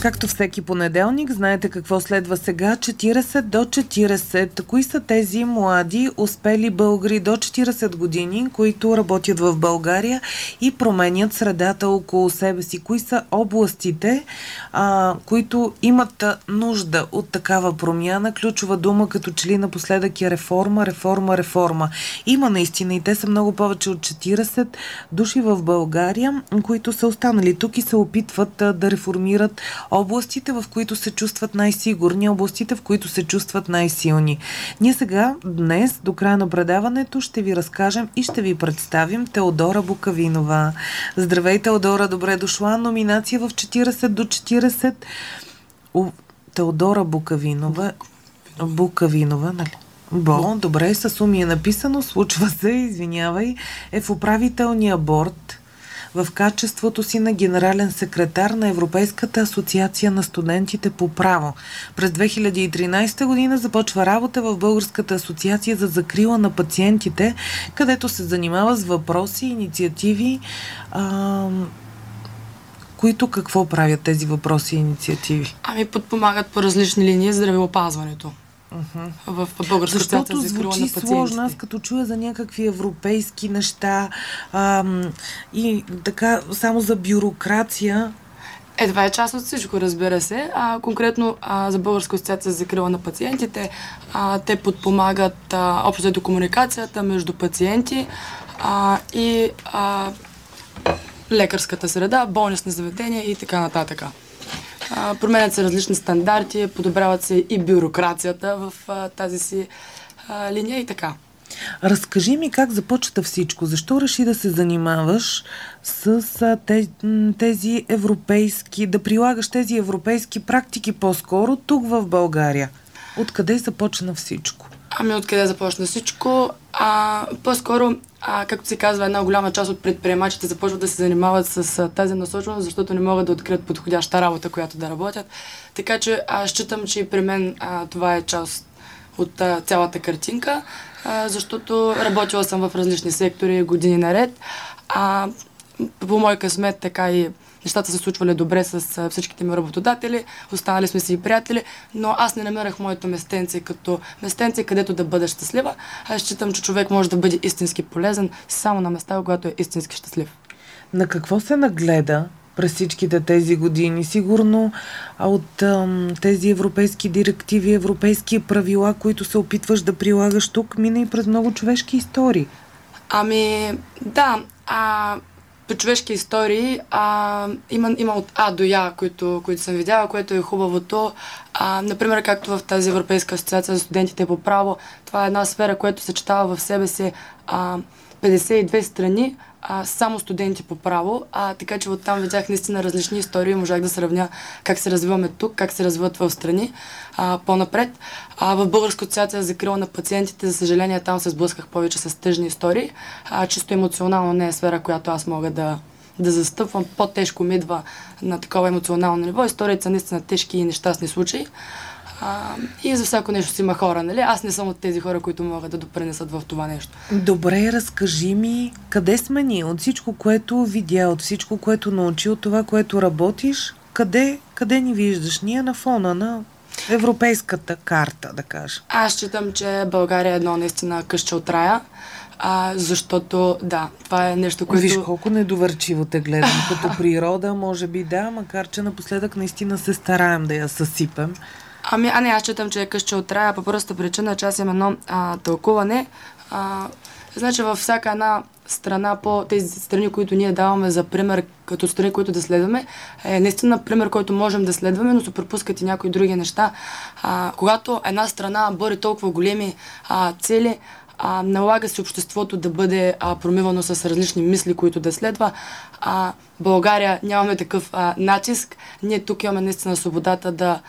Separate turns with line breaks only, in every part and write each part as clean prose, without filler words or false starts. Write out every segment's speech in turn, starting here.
Както всеки понеделник, знаете какво следва сега. 40 до 40. Кои са тези млади, успели българи до 40 години, които работят в България и променят средата около себе си? Кои са областите, които имат нужда от такава промяна? Ключова дума като че ли напоследък е реформа, реформа, реформа. Има наистина и те са много повече от 40 души в България, които са останали тук и се опитват да реформират областите, в които се чувстват най-сигурни, областите, в които се чувстват най-силни. Ние сега, днес, до края на предаването, ще ви разкажем и ще ви представим Теодора Букавинова. Здравей, Теодора, добре дошла. Номинация в 40 до 40. Теодора Букавинова. Букавинова, нали? Добре, с уми е написано, случва се, извинявай. Е в управителния борд в качеството си на генерален секретар на Европейската асоциация на студентите по право. През 2013 година започва работа в Българската асоциация за закрила на пациентите, където се занимава с въпроси, инициативи, които какво правят тези въпроси и инициативи?
Подпомагат по различни линии здравеопазването. В Българска асоциация за закрила на пациентите.
Защото звучи сложно, аз като чуя за някакви европейски неща и така само за бюрокрация.
Това е част от всичко, разбира се. Конкретно за Българска асоциация за закрила на пациентите, те подпомагат общо до комуникацията между пациенти и лекарската среда, болнични заведения и така нататък. Променят се различни стандарти, подобряват се и бюрокрацията в тази си линия и така.
Разкажи ми как започва всичко. Защо реши да се занимаваш с тези европейски, да прилагаш тези европейски практики по-скоро тук в България? Откъде започна всичко?
Откъде започна всичко? По-скоро, както се казва, една голяма част от предприемачите започват да се занимават с тази насоченост, защото не могат да открият подходяща работа, която да работят. Така че считам, че и при мен това е част от цялата картинка, защото работила съм в различни сектори години наред. По мой късмет така и нещата се случвали добре с всичките ми работодатели, останали сме си и приятели, но аз не намерах моето местенце като местенце, където да бъда щастлива. Аз считам, че човек може да бъде истински полезен само на места, когато е истински щастлив.
На какво се нагледа през всичките тези години? Сигурно от тези европейски директиви, европейски правила, които се опитваш да прилагаш тук, мина и през много човешки истории.
Да. По човешки истории има от А до Я, които съм видяла, което е хубавото. Например, както в тази Европейска асоциация за студентите по право, това е една сфера, която съчетава в себе си 52 страни, само студенти по право, така че оттам видях наистина различни истории и можах да сравня как се развиваме тук, как се развиват в страни по-напред. В Българска асоциация за закрила на пациентите, за съжаление, там се сблъсках повече с тъжни истории. Чисто емоционално не е сфера, която аз мога да застъпвам. По-тежко ми идва на такова емоционално ниво. Историите са наистина тежки и нещастни случаи. И за всяко нещо си има хора, нали? Аз не съм от тези хора, които могат да допринесат в това нещо.
Добре, разкажи ми, къде сме ние? От всичко, което видя, от всичко, което научи, от това, което работиш, къде ни виждаш? Ние на фона на европейската карта, да кажа.
Аз считам, че България е едно наистина къща от рая. Защото, да, това е нещо, което...
Виж колко недоверчиво те гледам. Като природа, може би да, макар че напоследък наистина се стараем да я съсипем.
Не, аз считам, че е къща от рая по простата причина, че аз имам едно тълкуване. Значи във всяка една страна, по тези страни, които ние даваме за пример, като страни, които да следваме, е наистина пример, който можем да следваме, но се пропускат и някои други неща. Когато една страна бори толкова големи цели, налага се обществото да бъде промивано с различни мисли, които да следва. България нямаме такъв натиск. Ние тук имаме наистина свободата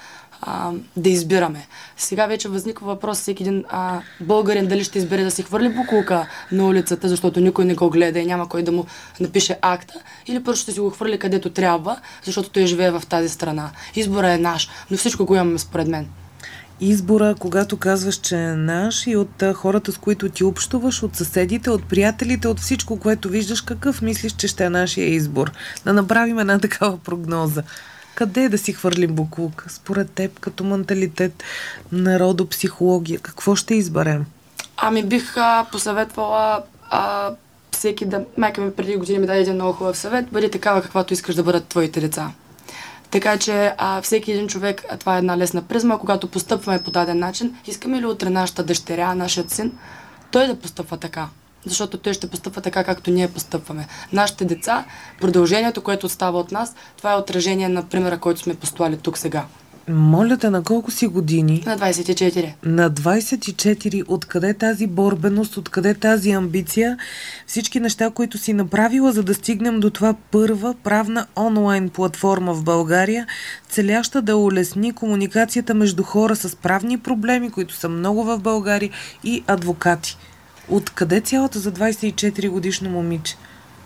да избираме. Сега вече възниква въпрос всеки един българин дали ще избере да си хвърли букулка на улицата, защото никой не го гледа и няма кой да му напише акта, или просто ще си го хвърли където трябва, защото той живее в тази страна. Избора е наш, но всичко го имаме според мен.
Избора, когато казваш, че е наш и от хората, с които ти общуваш, от съседите, от приятелите, от всичко, което виждаш, какъв мислиш, че ще е нашия избор? Да направим една такава прогноза. Къде да си хвърлим боклук? Според теб, като менталитет, народопсихология, какво ще изберем?
Ами бих посъветвала всеки да... Майка ми преди години ми даде един много хубав съвет. Бъди такава, каквато искаш да бъдат твоите деца. Така че всеки един човек, това е една лесна призма, когато постъпваме по даден начин, искаме ли утре нашата дъщеря, нашият син, той да постъпва така. Защото той ще постъпва така, както ние постъпваме. Нашите деца, продължението, което остава от нас, това е отражение на примера, който сме постулали тук сега.
Моля те, на колко си години?
На 24.
На 24. Откъде тази борбеност, откъде тази амбиция? Всички неща, които си направила, за да стигнем до това първа правна онлайн платформа в България, целяща да улесни комуникацията между хора с правни проблеми, които са много в България, и адвокати. Откъде цялата за 24 годишно момиче?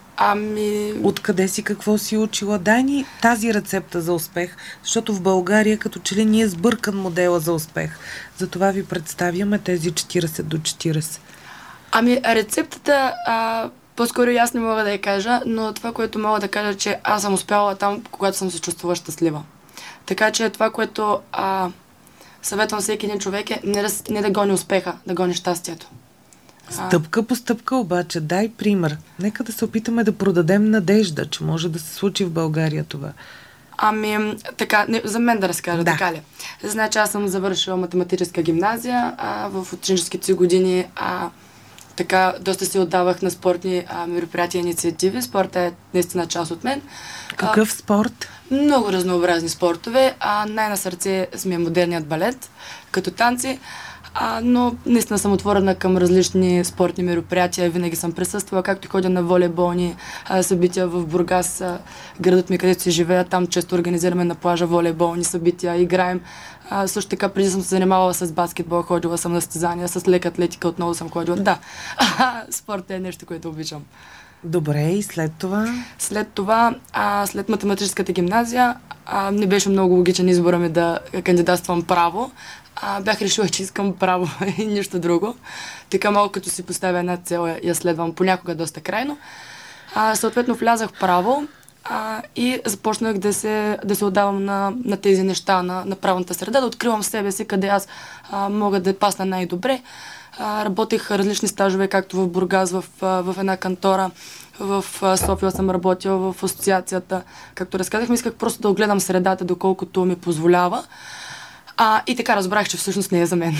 Откъде си, какво си учила? Дай ни тази рецепта за успех, защото в България като че ли ни е сбъркан модела за успех. Затова ви представяме тези 40 до 40.
Рецептата по-скоро аз не мога да я кажа, но това, което мога да кажа, че аз съм успяла там, когато съм се чувствала щастлива. Така че това, което съветвам всеки един човек е не да гони успеха, да гони щастието.
Стъпка по стъпка обаче, дай пример. Нека да се опитаме да продадем надежда, че може да се случи в България това.
Така, за мен да разкажа,
да.
Така ли? Значи аз съм завършила математическа гимназия, в ученическите си години така доста се отдавах на спортни мероприятия и инициативи. Спортът е наистина част от мен.
Какъв спорт?
Много разнообразни спортове. Най-на сърце ми е модерният балет, като танци. Но наистина съм отворена към различни спортни мероприятия. Винаги съм присъствала, както ходя на волейболни събития в Бургас, градът ми, където си живея. Там често организираме на плажа волейболни събития, играем. Също така, преди съм се занимавала с баскетбол, ходила съм на състезания, с лека атлетика отново съм ходила. Да, спорт е нещо, което обичам.
Добре, и след това?
След това, след математическата гимназия, не беше много логичен избора ми да кандидатствам право. Бях решила, че искам право и нищо друго. Така малко като си поставя една цел, я следвам понякога доста крайно. Съответно влязах в право и започнах да се отдавам на тези неща, на правната среда, да откривам себе си, къде аз мога да пасна най-добре. Работех различни стажове, както в Бургас, в една кантора. В София съм работила в асоциацията. Както разказах, исках просто да огледам средата, доколкото ми позволява. И така разбрах, че всъщност не е за мен.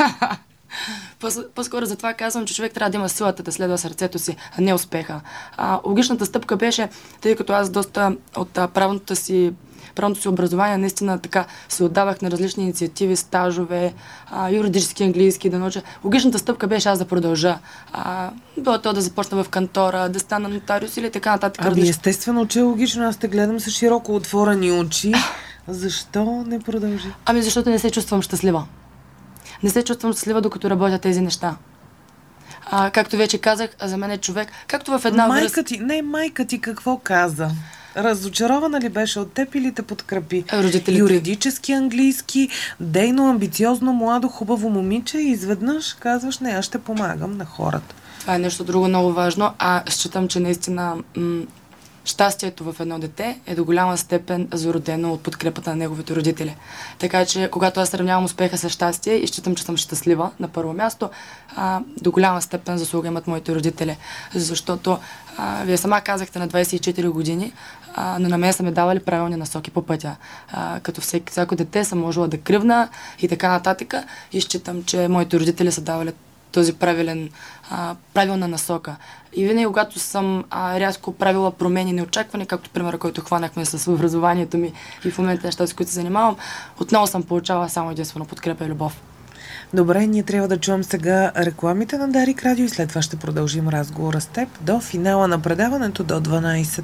По-скоро за това казвам, че човек трябва да има силата да следва сърцето си, а не успеха. Логичната стъпка беше, тъй като аз доста от правното си образование наистина така се отдавах на различни инициативи, стажове, юридически, английски да науча. Логичната стъпка беше аз да продължа. Било то да започна в кантора, да стана нотариус или така нататък.
Естествено, че е логично. Аз те гледам с широко отворени очи. Защо не продължи?
Защото не се чувствам щастлива. Не се чувствам щастлива, докато работя тези неща. Както вече казах, за мен е човек, както в една
майка ти какво каза? Разочарована ли беше от теб или те подкрепи?
Родителите.
Юридически, английски, дейно, амбициозно, младо, хубаво момиче и изведнъж казваш, не, аз ще помагам на хората.
Това е нещо друго много важно. Считам, че наистина щастието в едно дете е до голяма степен зародено от подкрепата на неговите родители. Така че, когато аз сравнявам успеха с щастие и считам, че съм щастлива на първо място, до голяма степен заслуга имат моите родители. Защото вие сама казахте на 24 години, но на мен са ми давали правилни насоки по пътя. Като всяко дете съм можела да кривна и така нататък. И считам, че моите родители са давали този правилна насока. И винаги, когато съм рязко правила промени неочаквани, както примера, който хванахме с образованието ми и в момента нещата, с които се занимавам, отново съм получавала само единствено подкрепа и любов.
Добре, ние трябва да чуем сега рекламите на Дарик Радио и след това ще продължим разговора с теб до финала на предаването до 12.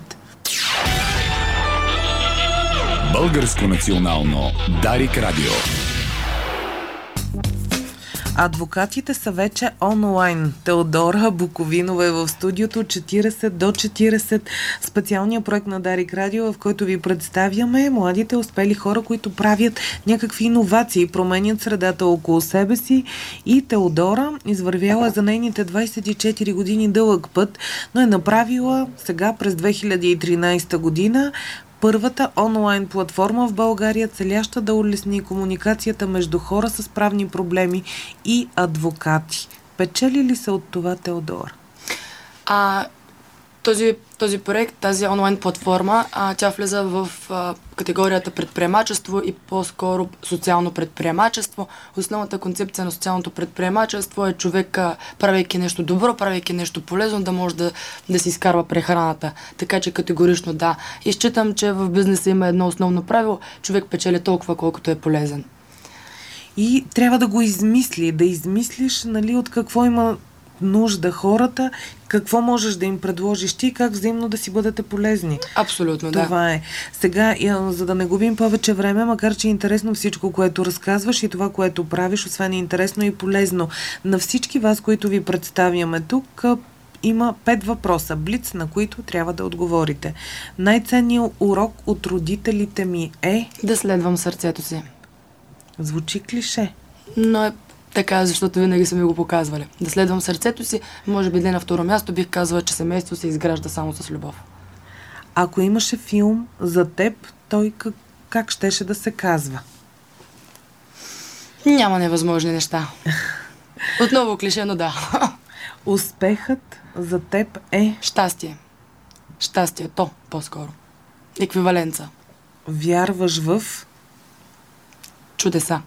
Българско национално Дарик Радио.
Адвокатите са вече онлайн. Теодора Буковинова е в студиото 40 до 40. Специалният проект на Дарик Радио, в който ви представяме младите успели хора, които правят някакви иновации, променят средата около себе си. И Теодора извървяла за нейните 24 години дълъг път, но е направила сега през 2013 година Първата онлайн платформа в България, целяща да улесни комуникацията между хора с правни проблеми и адвокати. Печели ли се от това, Теодора?
Този проект, тази онлайн платформа, тя влиза в категорията предприемачество и по-скоро социално предприемачество. Основната концепция на социалното предприемачество е човек, правейки нещо добро, правейки нещо полезно, да може да си изкарва прехраната. Така че категорично да. И считам, че в бизнеса има едно основно правило: човек печели толкова, колкото е полезен.
И трябва да го да измислиш, нали, от какво има нужда хората, какво можеш да им предложиш ти, как взаимно да си бъдете полезни.
Абсолютно, да.
Това е. Сега, за да не губим повече време, макар че е интересно всичко, което разказваш и това, което правиш, освен е интересно и полезно. На всички вас, които ви представяме тук, има 5 въпроса, блиц, на които трябва да отговорите. Най-ценният урок от родителите ми е...
Да следвам сърцето си.
Звучи клише.
Но е така, защото винаги са ми го показвали. Да следвам сърцето си, може би на второ място бих казала, че семейство се изгражда само с любов.
Ако имаше филм за теб, той как щеше да се казва?
Няма невъзможни неща. Отново клише, но да.
Успехът за теб е...
Щастие. Щастието, по-скоро. Еквиваленца.
Вярваш в...
Чудеса.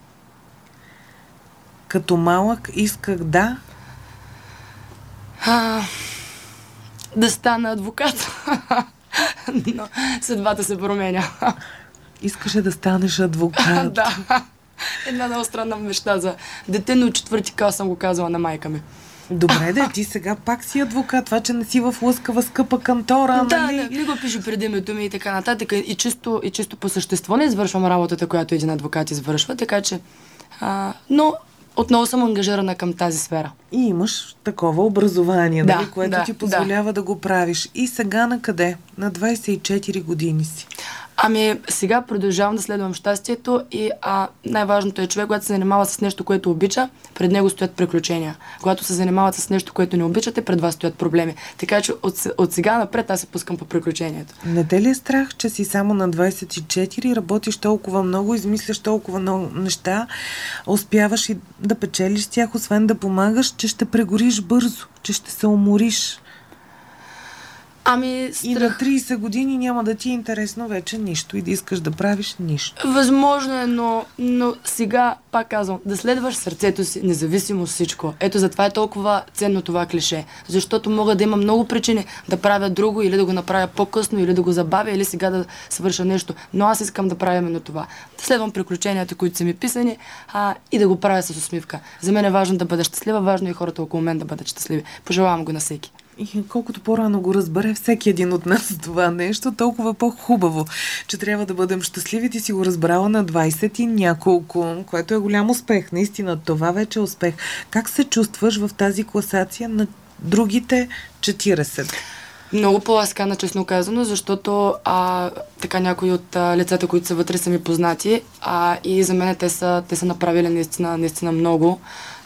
Като малък исках да...
Да стана адвокат. Но съдбата се променя.
Искаше да станеш адвокат.
Да. Една много странна мечта за дете, но 4-ти клас съм го казала на майка ми.
Добре, да, ти сега пак си адвокат. Това, че не си в лъскава, скъпа кантора,
да,
нали?
не го пише преди името ми и така нататък. И чисто по същество не извършвам работата, която един адвокат извършва, така че... но отново съм ангажирана към тази сфера.
И имаш такова образование,
да,
нали, което ти позволява да го правиш. И сега на къде? На 24 години си.
Сега продължавам да следвам щастието и най-важното е човек, когато се занимава с нещо, което обича, пред него стоят приключения. Когато се занимават с нещо, което не обичате, пред вас стоят проблеми. Така че от сега напред аз се пускам по приключението.
Не те ли е страх, че си само на 24, работиш толкова много, измисляш толкова много неща, успяваш и да печелиш с тях, освен да помагаш, че ще прегориш бързо, че ще се умориш? И на 30 години няма да ти е интересно вече нищо и да искаш да правиш нищо.
Възможно е, но сега, пак казвам, да следваш сърцето си, независимо от всичко. Ето затова е толкова ценно това клише. Защото мога да има много причини да правя друго, или да го направя по-късно, или да го забавя, или сега да свърша нещо. Но аз искам да правя именно това. Да следвам приключенията, които са ми писани, и да го правя с усмивка. За мен е важно да бъда щастлива, важно е и хората около мен да бъдат щастливи. Пожелавам го на всеки.
И колкото по-рано го разбере всеки един от нас това нещо, толкова по-хубаво, че трябва да бъдем щастливи. Ти си го разбрала на 20 и няколко, което е голям успех. Наистина, това вече е успех. Как се чувстваш в тази класация на другите 40?
Много по-ласкана, честно казано, защото така някои от лицата, които са вътре, са ми познати, и за мен те са направили наистина много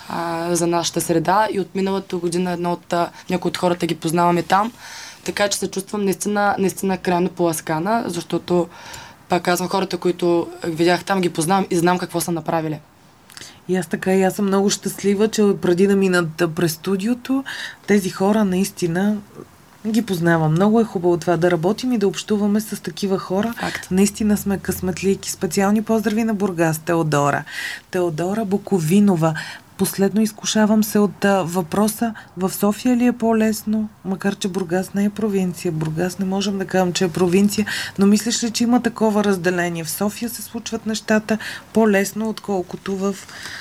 за нашата среда, и от миналата година някои от хората ги познаваме там, така че се чувствам наистина крайно по-ласкана, защото, пак казвам, хората, които видях там, ги познавам и знам какво са направили.
И аз съм много щастлива, че преди да минат през студиото, тези хора наистина ги познавам. Много е хубаво това да работим и да общуваме с такива хора.
Факт.
Наистина сме късметлийки. Специални поздрави на Бургас, Теодора. Теодора Буковинова. Последно изкушавам се от въпроса: в София ли е по-лесно? Макар че Бургас не е провинция. Бургас не можем да кажем, че е провинция, но мислиш ли, че има такова разделение? В София се случват нещата по-лесно, отколкото в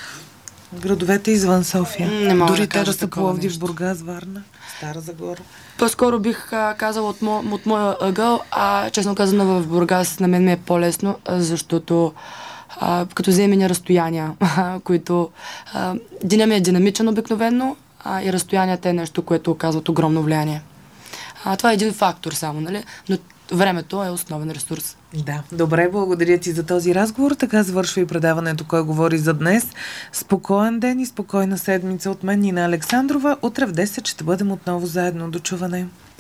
градовете извън София.
Не мога
дори
да кажа
те да са
такова
Пловдив,
нещо.
Бургас, Варна, Стара Загора.
По-скоро бих казала от моя ъгъл, честно казано, в Бургас на мен ми е по-лесно, защото като вземем разстояния, които денят ми е динамичен обикновено, и разстоянията е нещо, което оказват огромно влияние. Това е един фактор само, нали? Но времето е основен ресурс.
Да, добре, благодаря ти за този разговор. Така завършва и предаването "Кой говори" за днес. Спокоен ден и спокойна седмица от мен, Нина Александрова. Утре в 10 ще бъдем отново заедно. До чуване.